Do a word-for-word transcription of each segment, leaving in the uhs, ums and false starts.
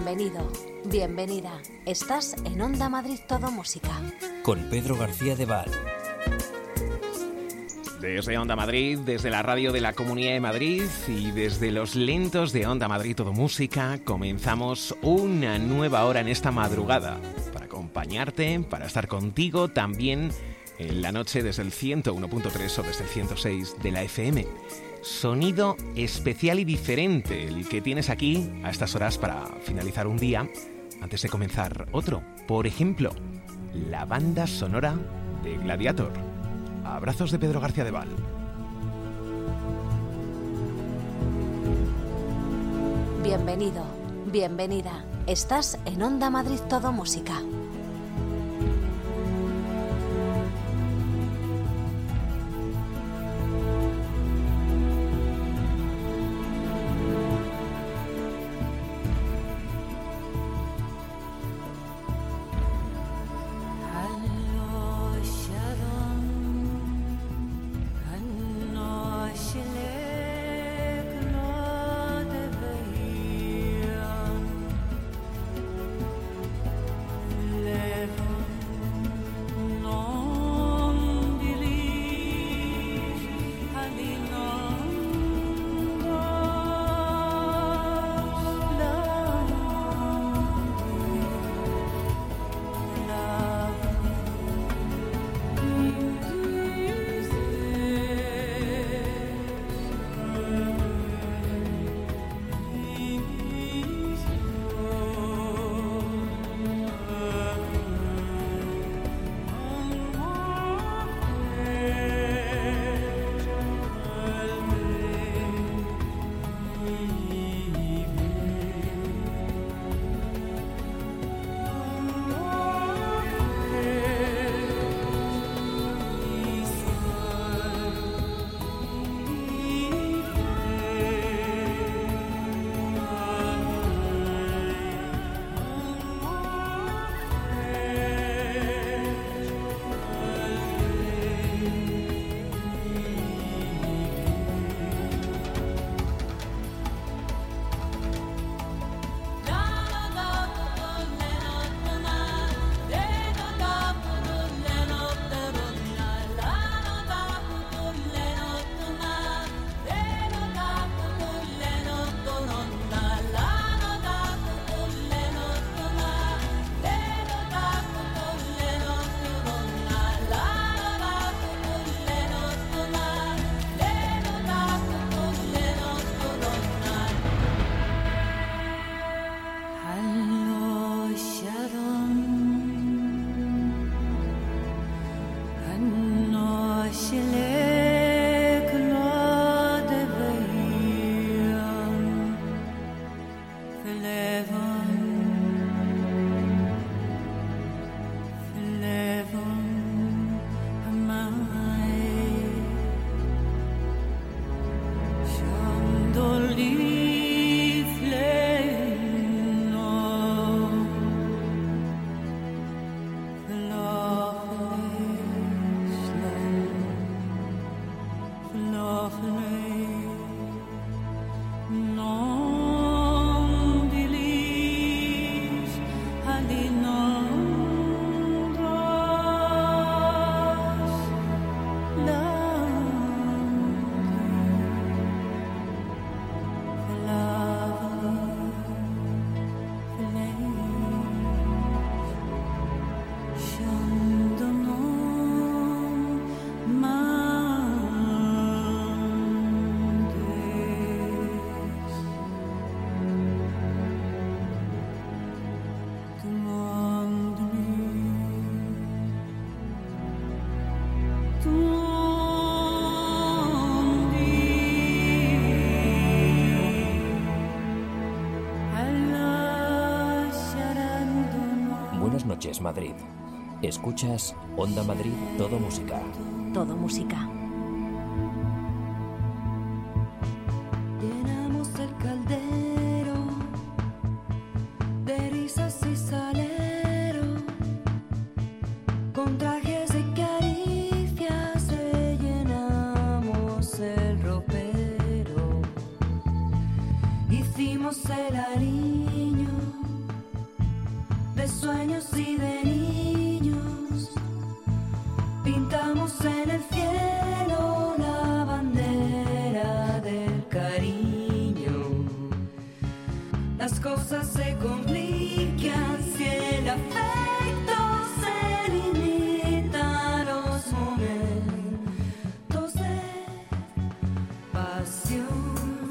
Bienvenido, bienvenida. Estás en Onda Madrid Todo Música. Con Pedro García de Val. Desde Onda Madrid, desde la radio de la Comunidad de Madrid y desde los lentos de Onda Madrid Todo Música, comenzamos una nueva hora en esta madrugada para acompañarte, para estar contigo también en la noche desde el ciento uno punto tres o desde el ciento seis de la F M. Sonido especial y diferente el que tienes aquí a estas horas para finalizar un día antes de comenzar otro. Por ejemplo, la banda sonora de Gladiator. Abrazos de Pedro García de Val. Bienvenido, bienvenida. Estás en Onda Madrid Todo Música. Madrid. Escuchas Onda Madrid Todo Música. Todo Música. Llenamos el caldero de risas y salero, con trajes y caricias rellenamos el ropero. Hicimos el aliño de sueños y de niños, pintamos en el cielo la bandera del cariño. Las cosas se complican si el afecto se limita a los momentos de pasión.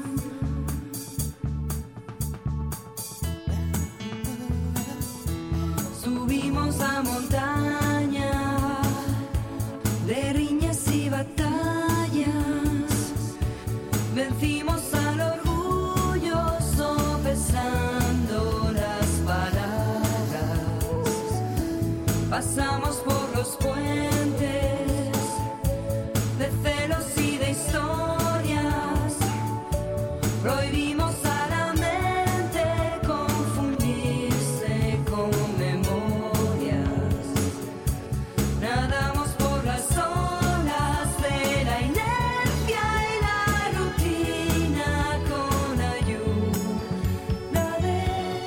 Subimos a montaña de riñas y batallas, vencimos al orgullo sopesando las palabras, pasamos por los puentes de celos y de historias, prohibimos a la mente confundirse con memorias, nadamos por las olas de la inercia y la rutina con ayuda de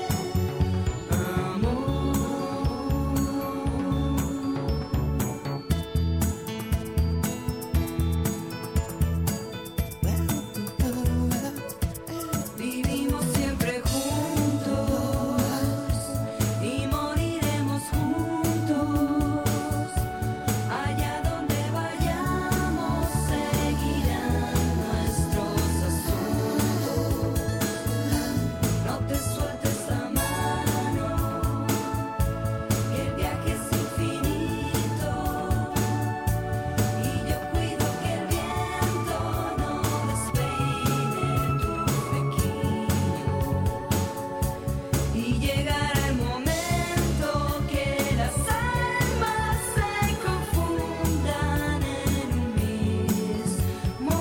amor. Vivimos siempre juntos y moriremos juntos. Allá donde vayamos seguirán nuestros asuntos. No te sueltes la mano, que el viaje es infinito. Y yo cuido que el viento no despeine tu flequillo. Y llegará el momento que las almas se confundan en un mismo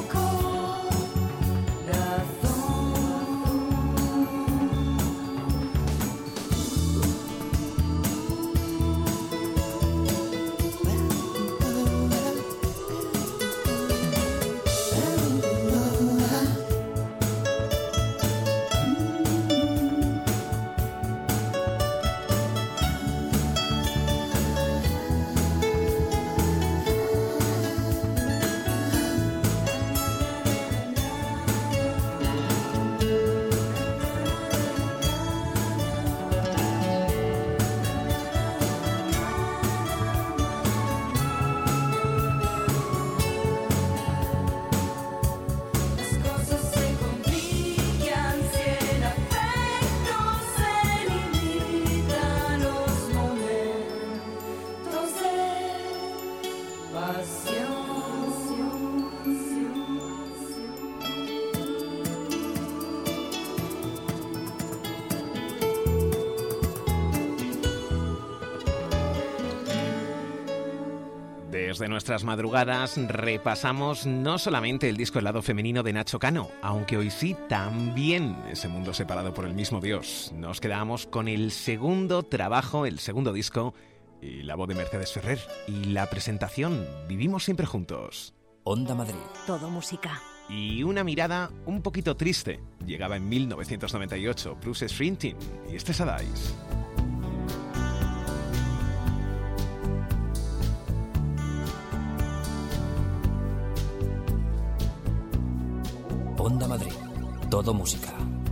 Las cosas se complican si el afecto se limita a los momentos de pasión. Desde nuestras madrugadas repasamos no solamente el disco El lado femenino de Nacho Cano, aunque hoy sí también ese mundo separado por el mismo Dios. Nos quedamos con el segundo trabajo, el segundo disco, y la voz de Mercedes Ferrer y la presentación Vivimos siempre juntos. Onda Madrid. Todo música. Y una mirada un poquito triste. Llegaba en mil novecientos noventa y ocho Bruce Springsteen y este es Adais. Onda Madrid. Todo música.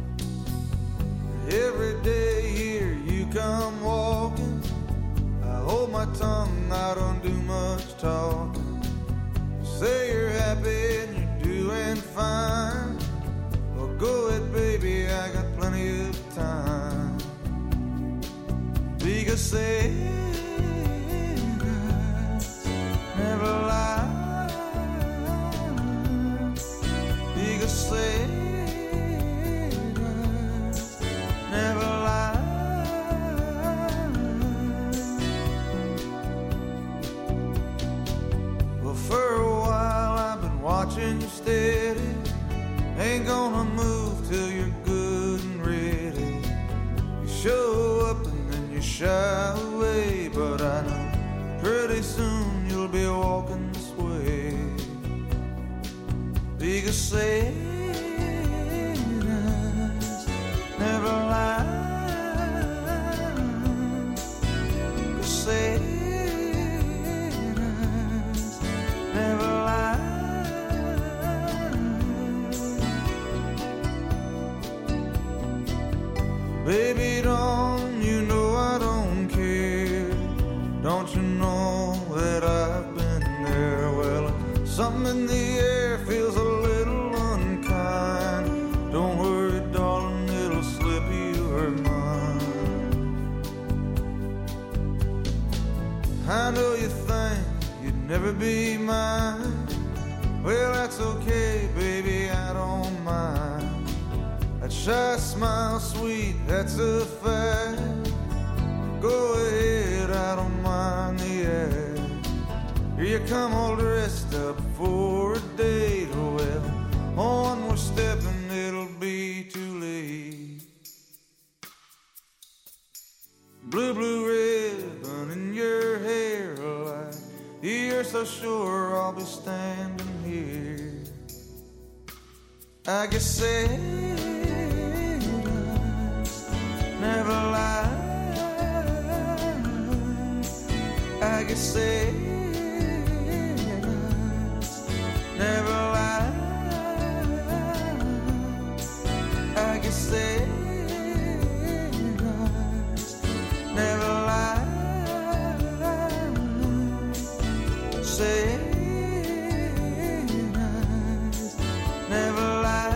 Every day here you come walking. I hold my tongue, I don't do much talking. You say you're happy and you're doing fine. Well, go ahead, baby, I got plenty of time. Because cigarettes never lie. Because cigarettes never lie. Well, for a while I've been watching you steady. Ain't gonna move till you're good and ready. You show up and then you shy away, but I know pretty soon you'll be walking this way. Because cigarettes never lie. sad eyes never lie. Baby, don't you know I don't care? Don't you know that I've been there? Well, something in the air feels a little unkind. Don't worry, darling, it'll slip, you are mine. I know you think you'd never be mine. Well, that's okay, baby, I don't mind. That shy smile, sweet, that's a fact. Go ahead, I don't mind the act. Here you come all dressed up for a date. Well, on we're stepping, it'll be too late. Blue, blue ribbon in your hair, like you're so sure I'll be standing here. I guess sad eyes never lie. I guess sad eyes never lie. I guess sad eyes never lie. Sad eyes never lie.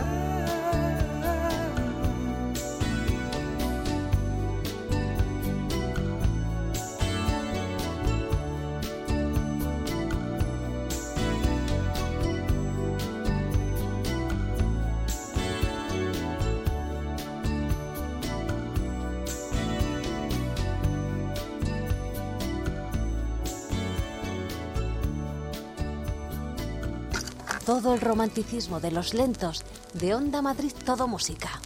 Todo el romanticismo de los lentos de Onda Madrid Todo Música.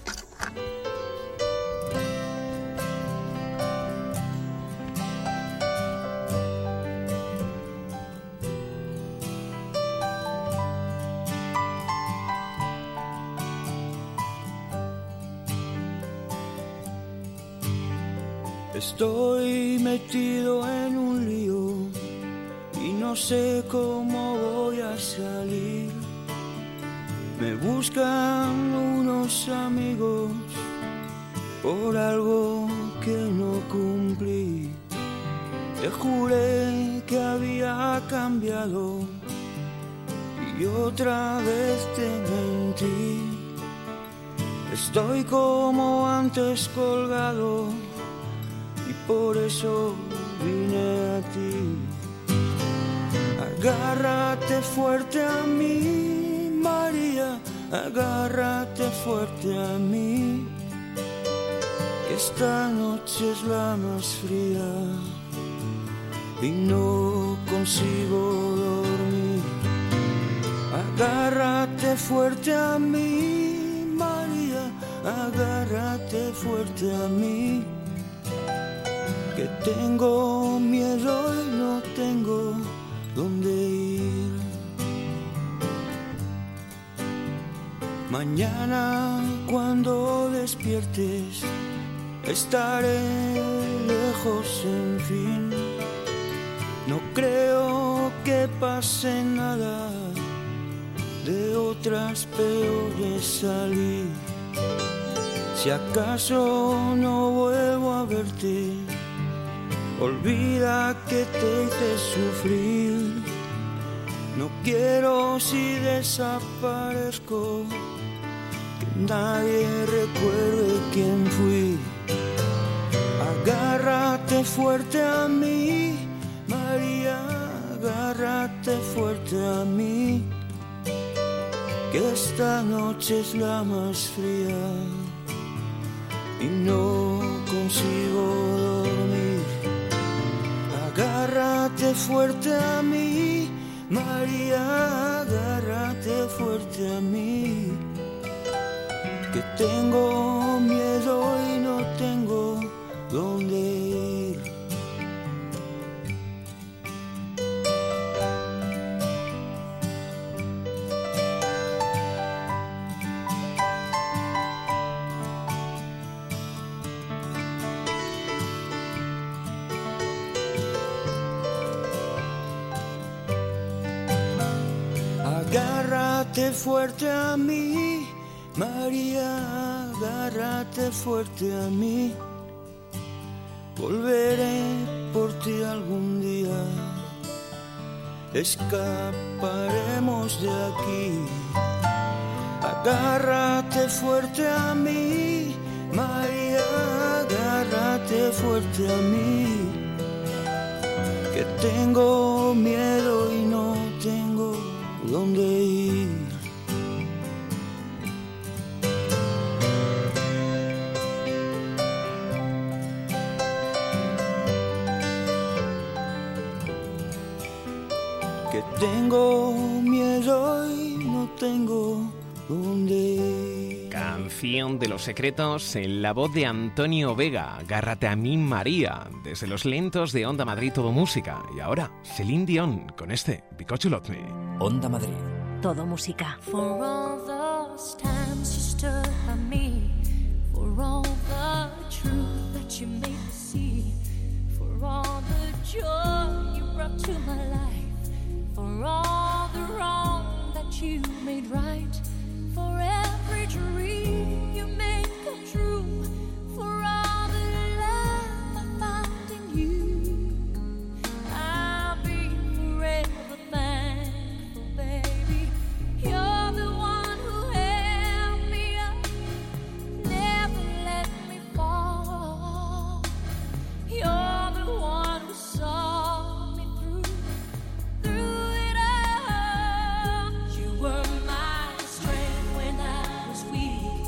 Estoy metido en un lío y no sé cómo voy a salir. Me buscan unos amigos por algo que no cumplí. Te juré que había cambiado y otra vez te mentí. Estoy como antes colgado y por eso vine a ti. Agárrate fuerte a mí, María, agárrate fuerte a mí, que esta noche es la más fría y no consigo dormir. Agárrate fuerte a mí, María, agárrate fuerte a mí, que tengo miedo y no tengo dónde ir. Mañana cuando despiertes estaré lejos, en fin. No creo que pase nada, de otras peores salir. Si acaso no vuelvo a verte, olvida que te hice sufrir. No quiero, si desaparezco, que nadie recuerde quién fui. Agárrate fuerte a mí, María, agárrate fuerte a mí, que esta noche es la más fría y no consigo dormir. Agárrate fuerte a mí, María, agárrate fuerte a mí, que tengo miedo y no tengo dónde ir. agárrate fuerte a mí, María, agárrate fuerte a mí. Volveré por ti algún día, escaparemos de aquí. Agárrate fuerte a mí, María, agárrate fuerte a mí. Que tengo miedo y no tengo dónde ir. Que tengo miedo y no tengo dónde ir. Canción de los secretos en la voz de Antonio Vega. Agárrate a mí, María, desde los lentos de Onda Madrid Todo Música. Y ahora, Celine Dion con este Because You Love Me. Onda Madrid. Todo música. For all those times you stood by me, for all the truth that you made me see, for all the joy you brought to my life, for all the wrong that you made right, for every dream you made come true, for all the love I found in you, I'll be forever thankful, baby. You're the one who held me up, never let me fall. You're the one who saw me through, through it all. You were my strength when I was weak.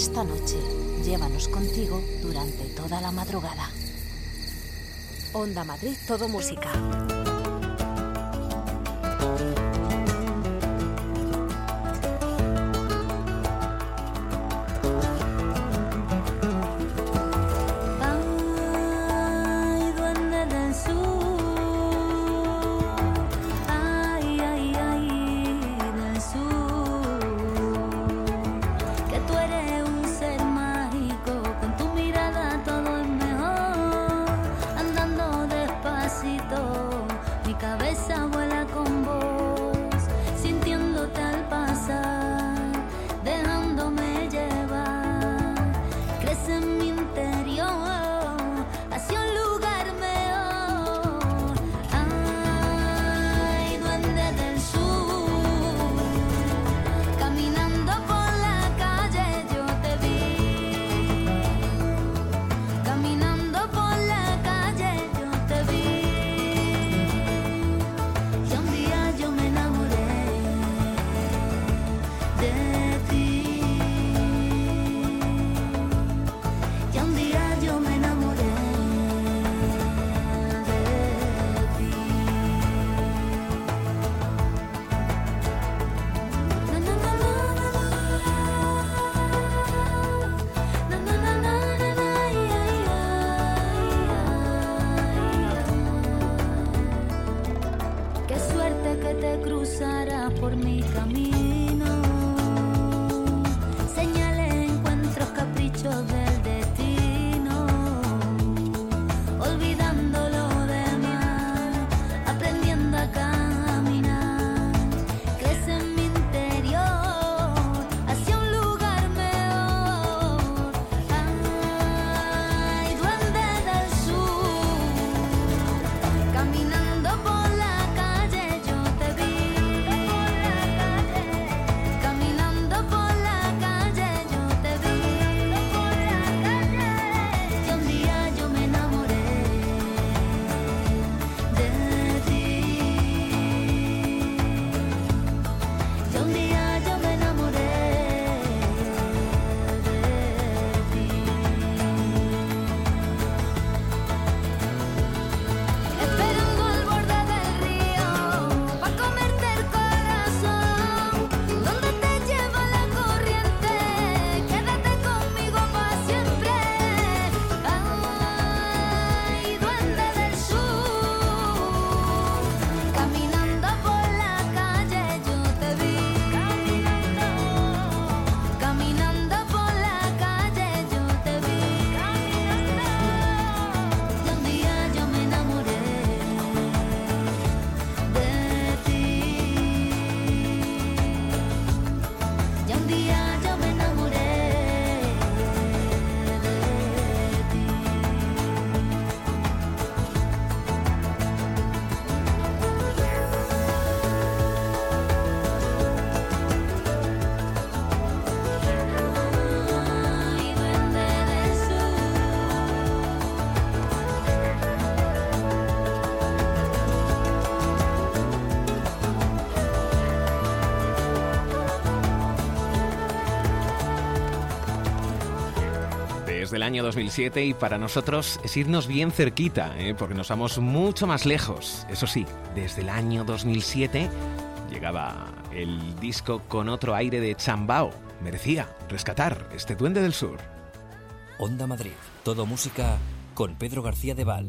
esta noche, llévanos contigo durante toda la madrugada. Onda Madrid, todo música. Del año dos mil siete, y para nosotros es irnos bien cerquita, ¿eh? Porque nos vamos mucho más lejos. Eso sí, desde el año dos mil siete llegaba el disco con otro aire de Chambao. Merecía rescatar este Duende del Sur. Onda Madrid, todo música con Pedro García de Val.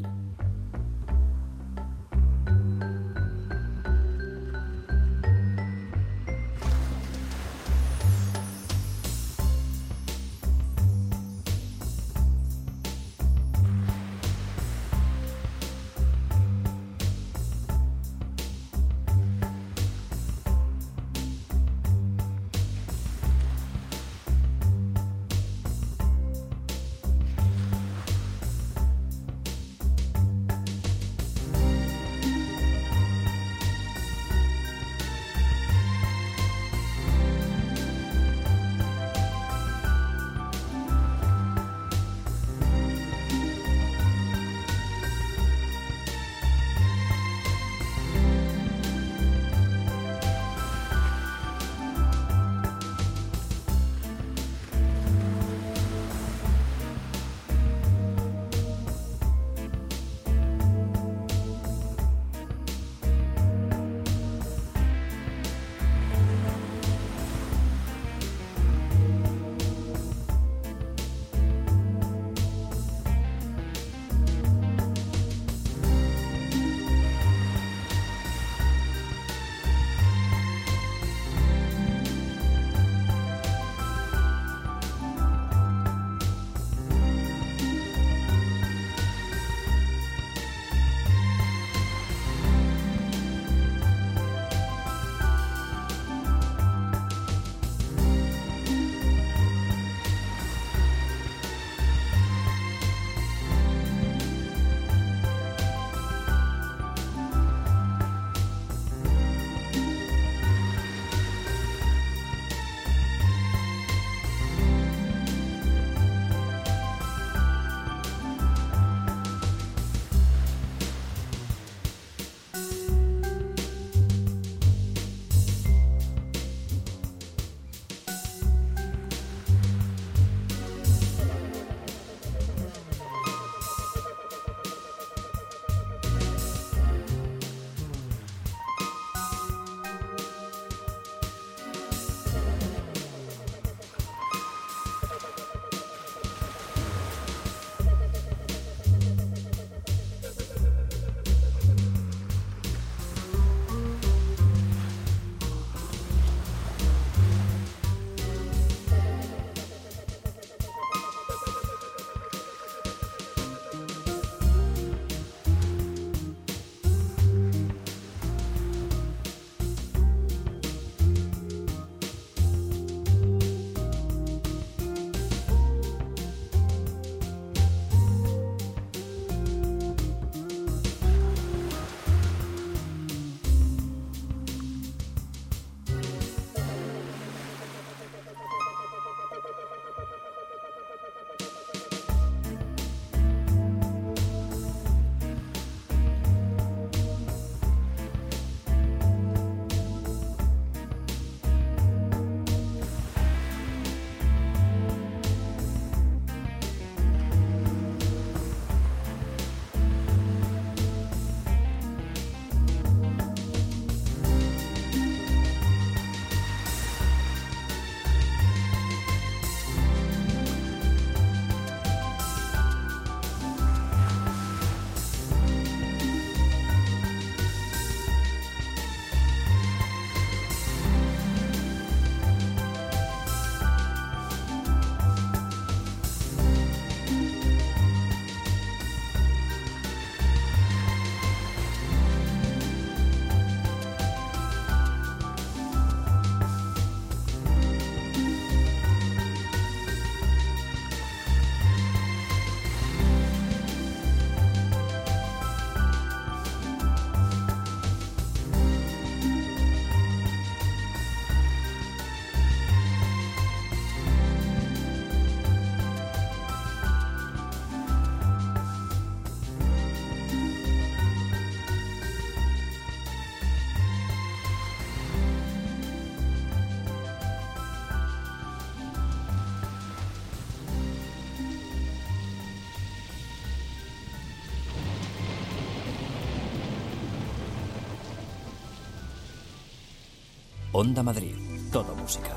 Onda Madrid, todo música.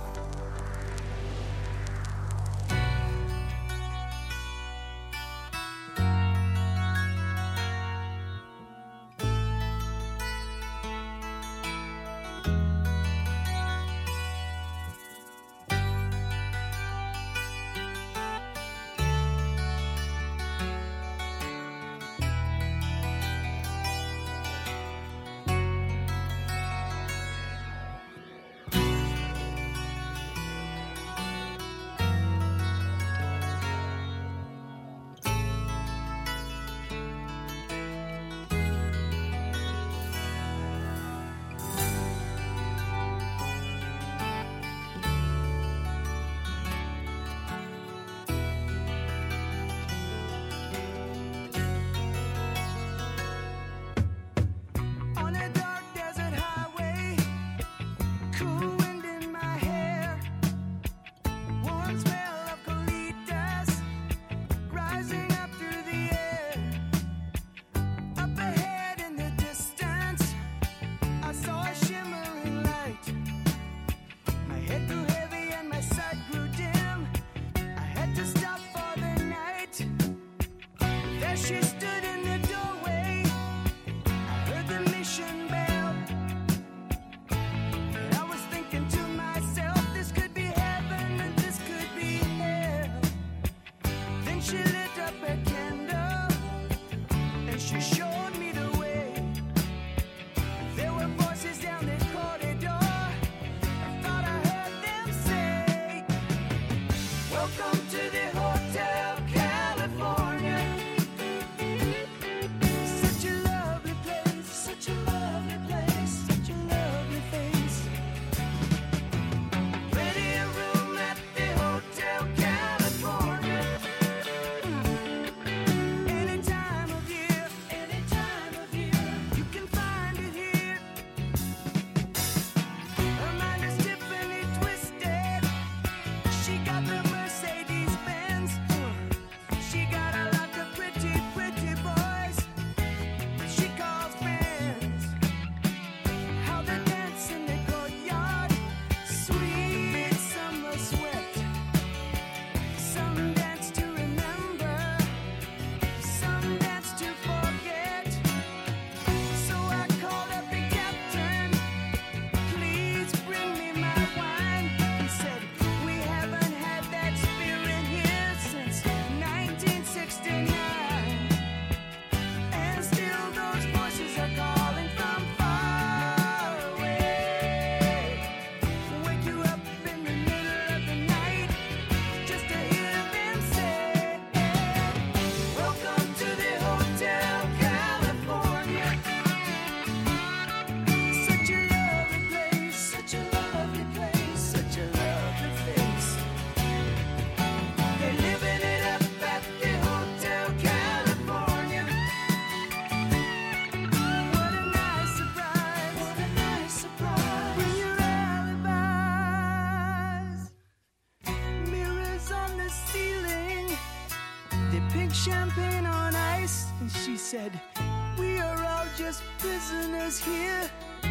Champagne on ice, and she said, we are all just prisoners here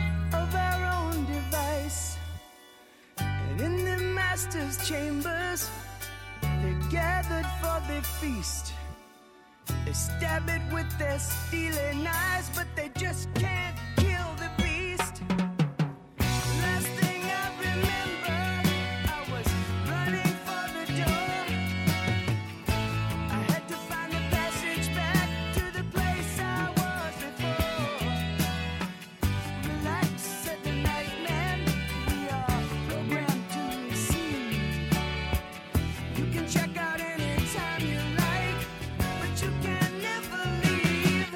of our own device. And in the master's chambers, they're gathered for the feast. They stab it with their steely knives, but they just can't kill the beast. Last thing I remember, I was running for the door. I had to find the passage back to the place I was before. Relax, said the night man, we are programmed to receive. You can check out anytime you like, but you can never leave.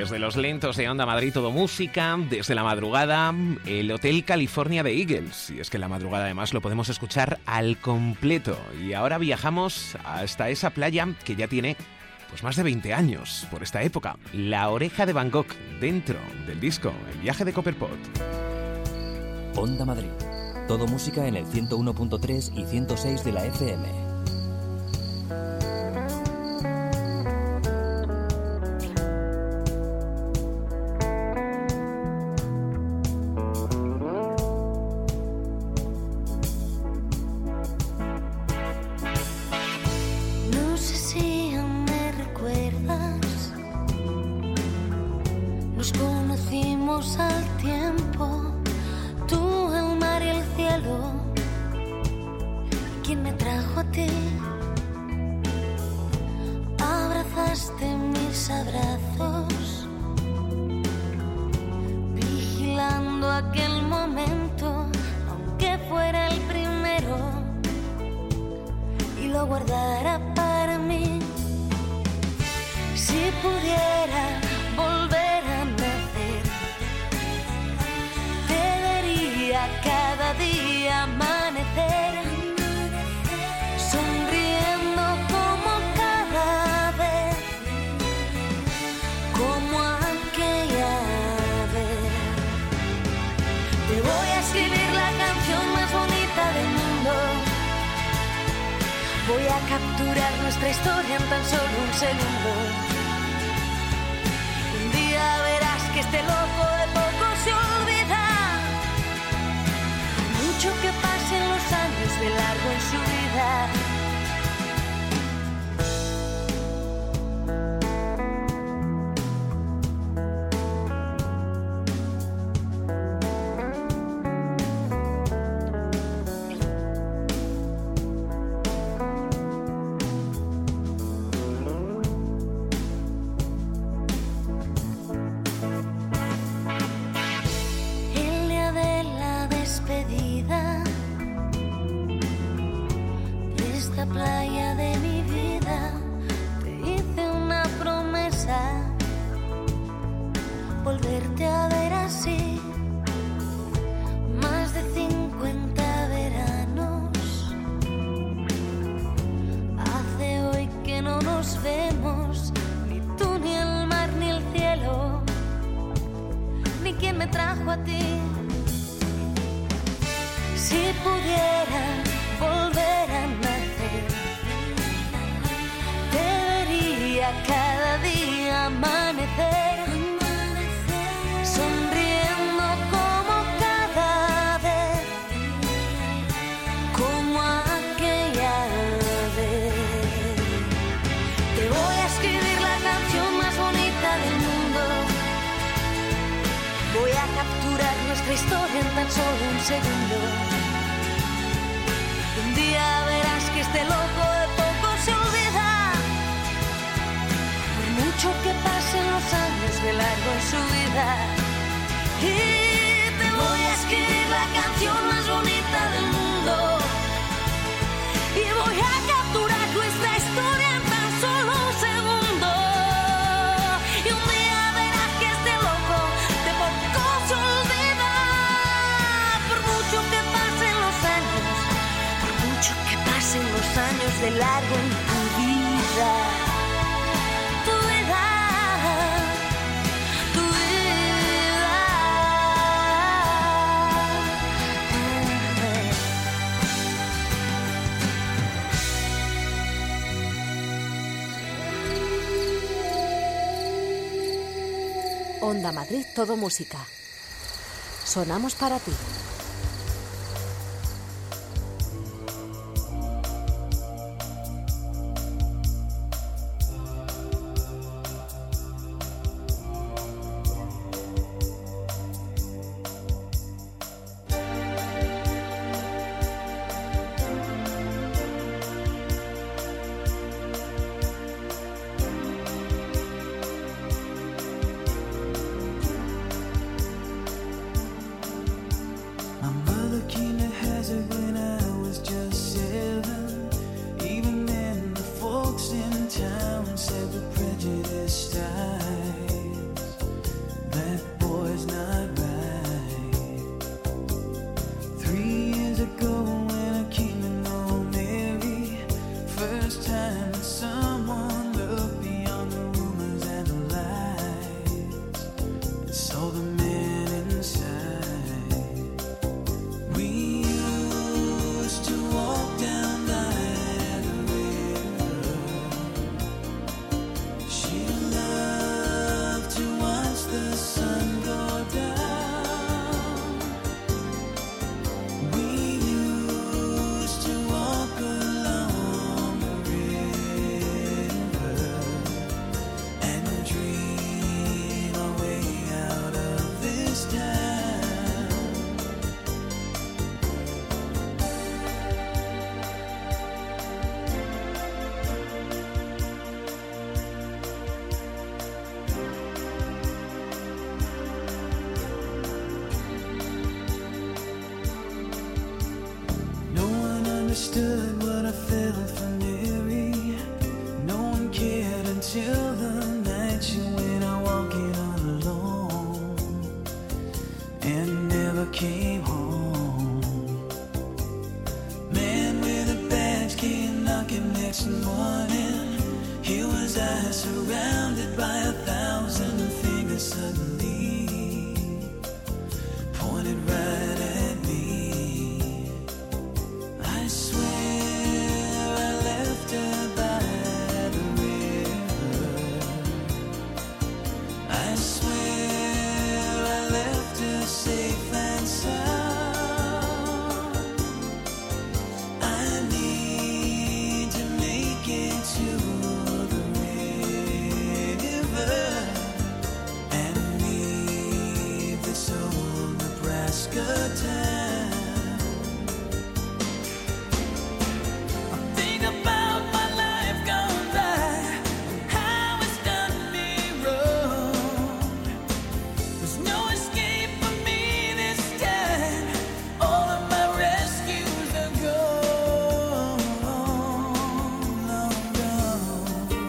desde los lentos de Onda Madrid Todo Música, desde la madrugada, el Hotel California de Eagles. Y es que en la madrugada además lo podemos escuchar al completo. Y ahora viajamos hasta esa playa que ya tiene pues más de veinte años por esta época. La Oreja de Bangkok, dentro del disco El viaje de Copperpot. Onda Madrid. Todo música en el ciento uno punto tres y ciento seis de la F M. Voy a capturar nuestra historia en tan solo un segundo. Un día verás que este loco de poco se olvida. Mucho que pasen los años de largo en su vida. Historia en tan solo un segundo. Un día verás que este loco de poco se olvida. Por mucho que pasen los años de largo en su vida. Y te voy a escribir la canción más bonita del mundo. Y voy a capturar nuestra historia en tan solo un segundo. Y un día verás que este loco de poco se olvida. Los años de largo en tu vida, tu vida, tu vida. Onda Madrid Todo Música. Sonamos para ti. close eyes, surrounded by a thousand fingers suddenly pointed right at me. I swear I left her by the river. I swear I left her safe and sound. Good time. I think about my life gone by, how it's done me wrong. There's no escape for me this time. All of my rescues are gone, long gone.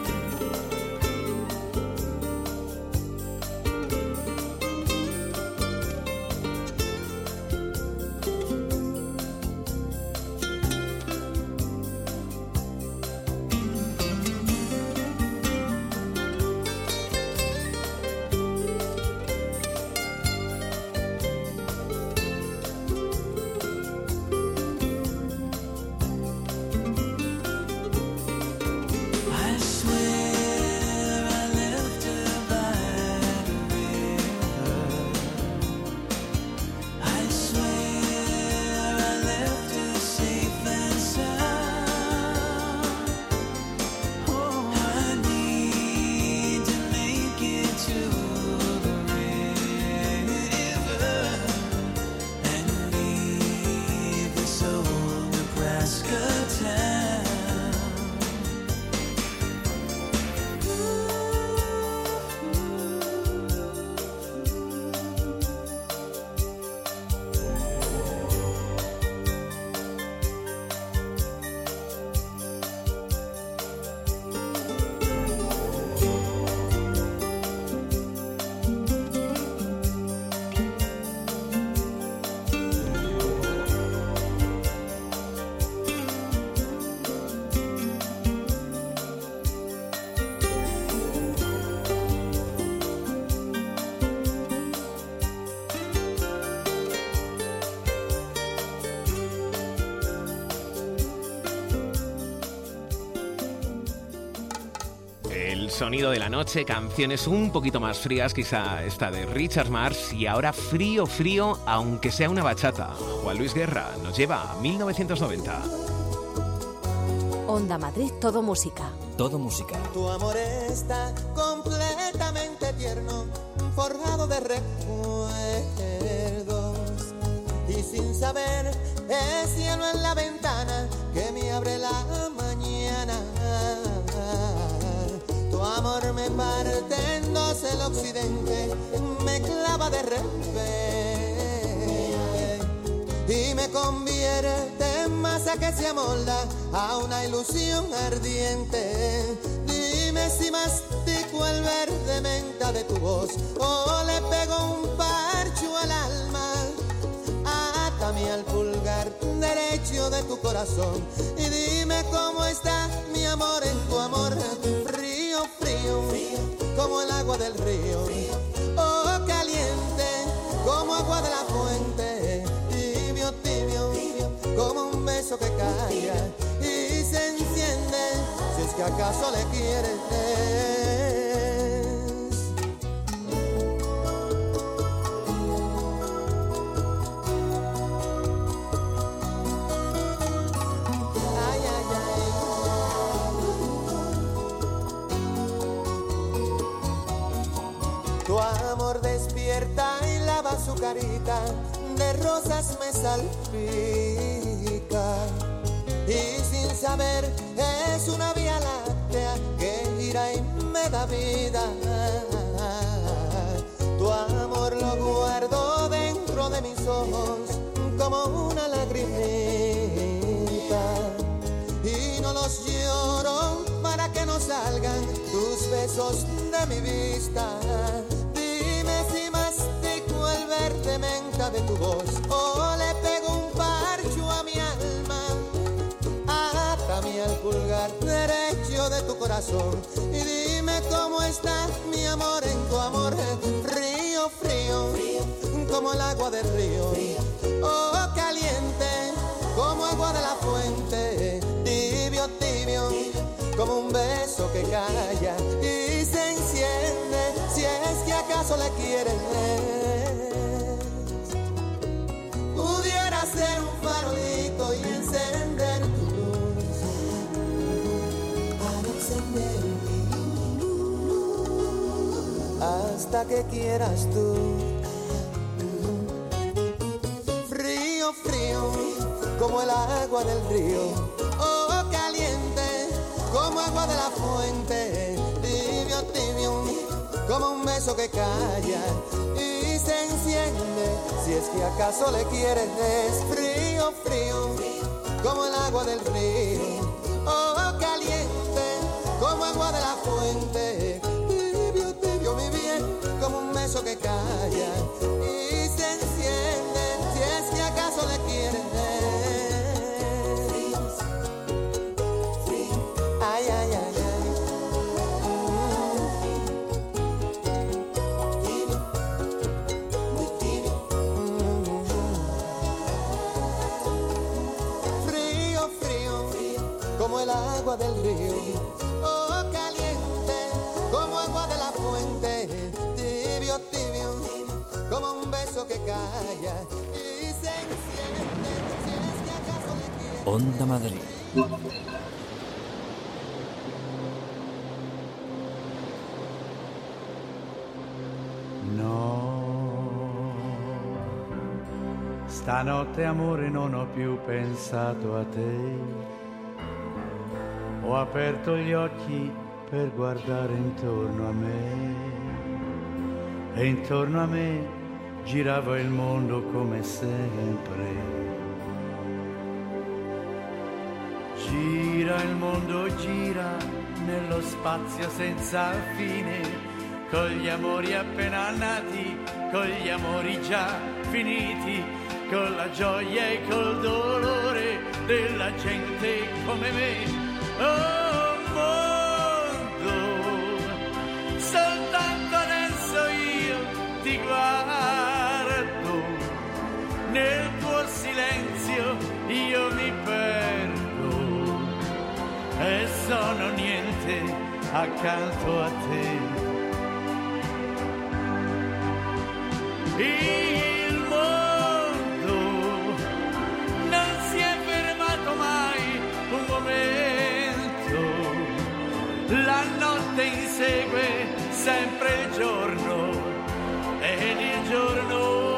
El sonido de la noche, canciones un poquito más frías, quizá esta de Richard Marx, y ahora frío, frío, aunque sea una bachata. Juan Luis Guerra nos lleva a mil novecientos noventa. Onda Madrid, todo música. Todo música. Tu amor está completamente tierno, forjado de recuerdos, y sin saber es cielo en la ventana que me abre la mañana. Tu amor me parte en dos el occidente, me clava de repente y me convierte en masa que se amolda a una ilusión ardiente. Dime si mastico el verde menta de tu voz o le pego un parcho al alma. Atame al pulgar derecho de tu corazón y dime cómo está mi amor en tu amor. Frío, frío, frío, como el agua del río, oh caliente, como agua de la fuente, tibio, tibio, como un beso que cae y se enciende, si es que acaso le quieres. Tu amor despierta y lava su carita, de rosas me salpica, y sin saber es una vía láctea que gira y me da vida. Tu amor lo guardo dentro de mis ojos como una lagrimita, y no los lloro para que no salgan tus besos de mi vista. El verde menta de tu voz o le pego un parcho a mi alma. Atame al pulgar derecho de de tu corazón. Y dime cómo está mi amor en tu amor. Frío, frío, como el agua del río. Oh, caliente, como agua de la fuente. Tibio, tibio, como un beso que calla y se enciende, si es que acaso le quieres. Pudiera ser un farolito y encender tu luz, para encender mi luz, hasta que quieras tú. Frío, frío, como el agua del río. Oh, caliente, como agua de la fuente. Tibio, tibio, como un beso que calla y se enciende, si es que acaso le quieres. Frío, frío, como el agua del río. Oh, caliente, como agua de la fuente. Tibio, tibio, mi bien, como un beso que calla y se enciende, si es que acaso le quieres. Ay, ay, ay, ay. Tibio, muy tibio. Frío, frío, como el agua del río. Oh, caliente, como agua de la fuente. Tibio, tibio, como un beso que calla y se enciende, si es que acaso le quieres. Onda Madrid. Stanotte amore non ho più pensato a te, ho aperto gli occhi per guardare intorno a me e intorno a me girava il mondo come sempre. Gira il mondo, gira nello spazio senza fine, con gli amori appena nati, con gli amori già finiti, con la gioia e col dolore della gente come me. Oh mondo, soltanto adesso io ti guardo, nel tuo silenzio io mi perdo e sono niente accanto a te. Il mondo non si è fermato mai un momento, la notte insegue sempre il giorno ed il giorno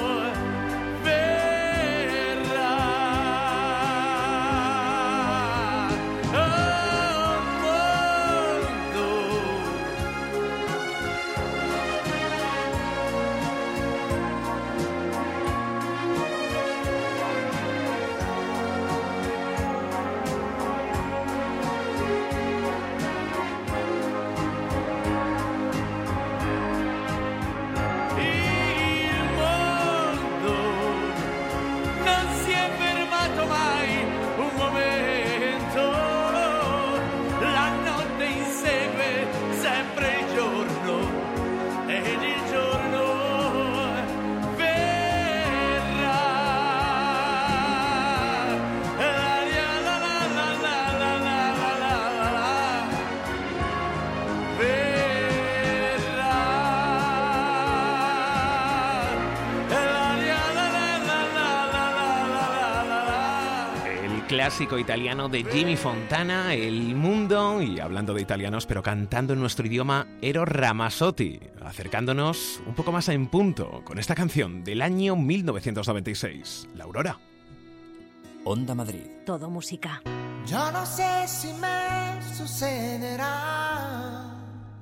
clásico italiano de Jimmy Fontana, El Mundo, y hablando de italianos, pero cantando en nuestro idioma, Eros Ramazzotti, acercándonos un poco más en punto con esta canción del año mil novecientos noventa y seis, La Aurora. Onda Madrid. Todo música. Yo no sé si me sucederá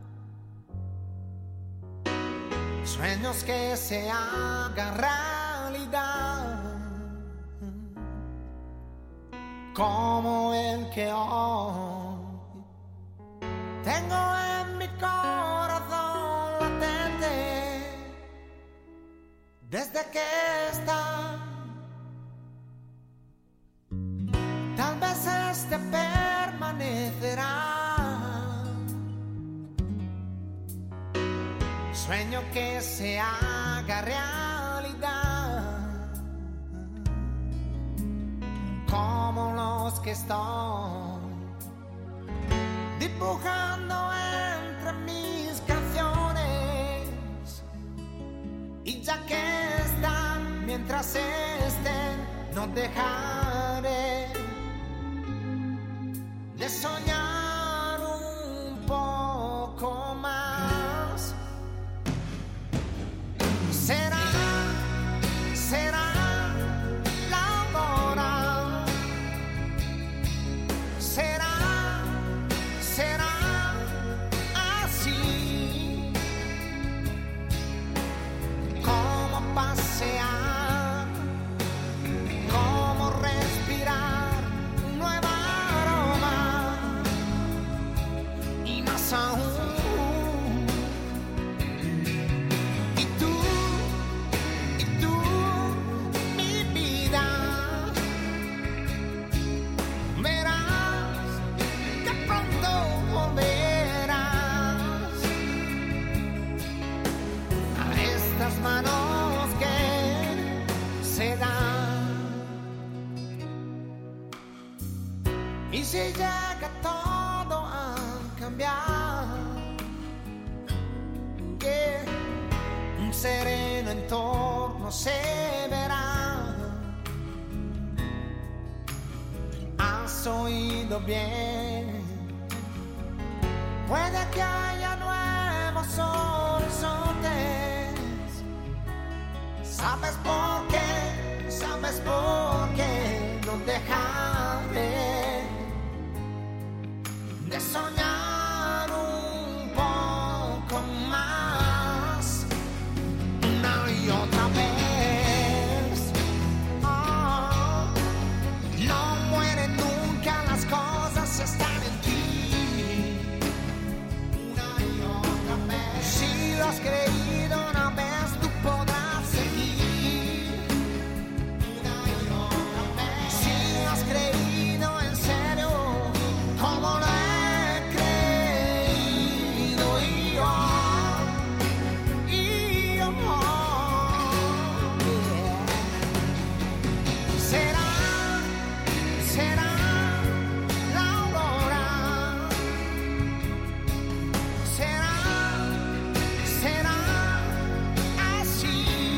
sueños que se hagan realidad, como el que hoy tengo en mi corazón latente, desde que está. Tal vez este permanecerá sueño que se haga realidad, como los que estoy dibujando entre mis canciones, y ya que están, mientras estén, no dejaré de soñar un poco más. Será, será la hora, será, será así, como pasear, como respirar un nuevo aroma, y más aún. Y tú, y tú, mi vida, verás que pronto volverás a estas manos que se dan. Y si llega todo a cambiar, que un sereno entorno se verá. Has oído bien, puede que haya nuevos horizontes. ¿Sabes por qué? ¿Sabes por qué no dejaré de soñar un poco más, una y otra vez? Oh, no mueren nunca las cosas, están en ti, una y otra vez. Si lo has creído una vez, tú podrás seguir, una y otra vez. Si lo has creído en serio, como lo he creído yo, y yo, yeah. Será, será la aurora, será, será así,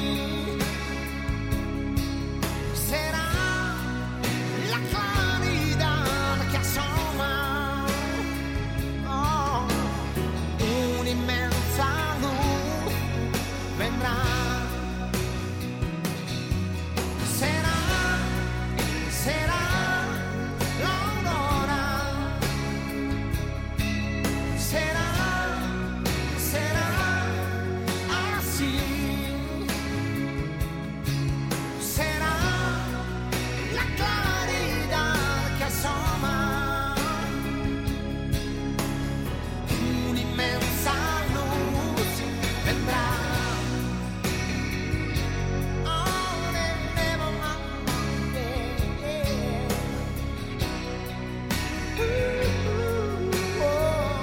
será la claridad que asoma. Oh, una inmensa luz vendrá. Será, será la aurora, será, será así, será la claridad que asoma. Una inmensa luz vendrá. Oh, never mind, yeah. Ooh, oh.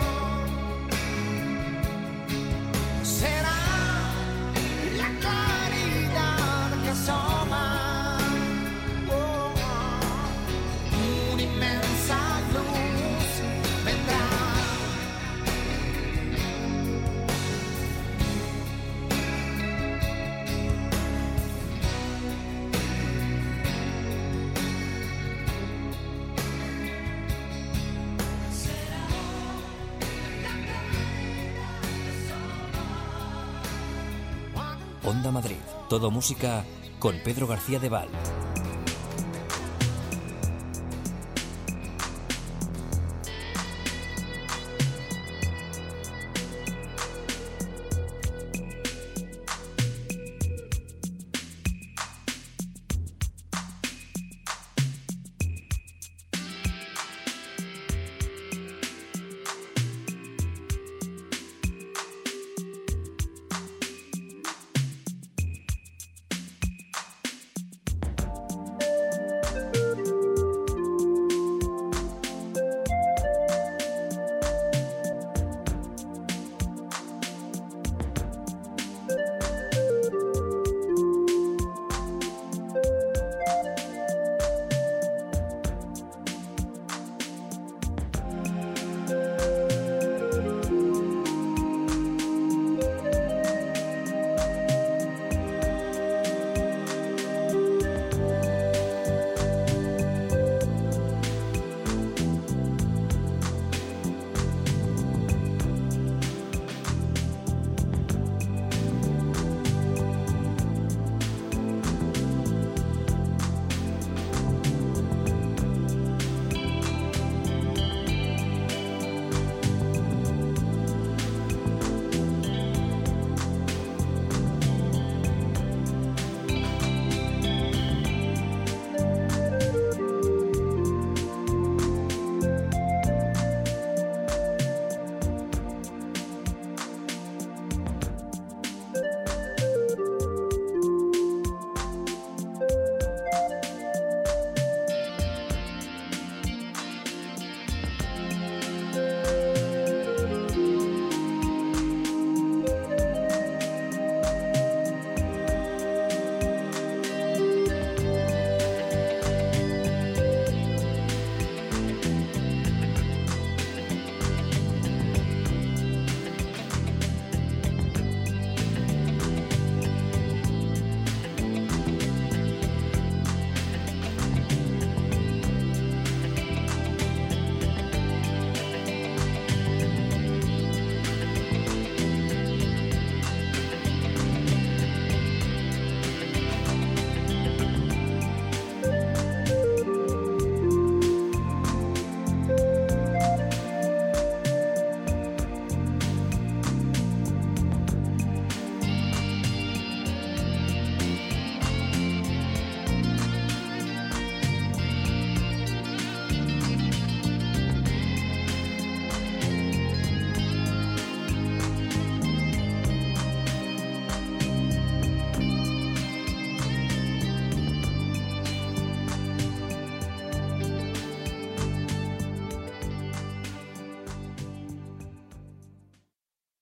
Será la claridad que asoma. Oh, una inmensa luz vendrá. Onda Madrid, todo música con Pedro García de Val.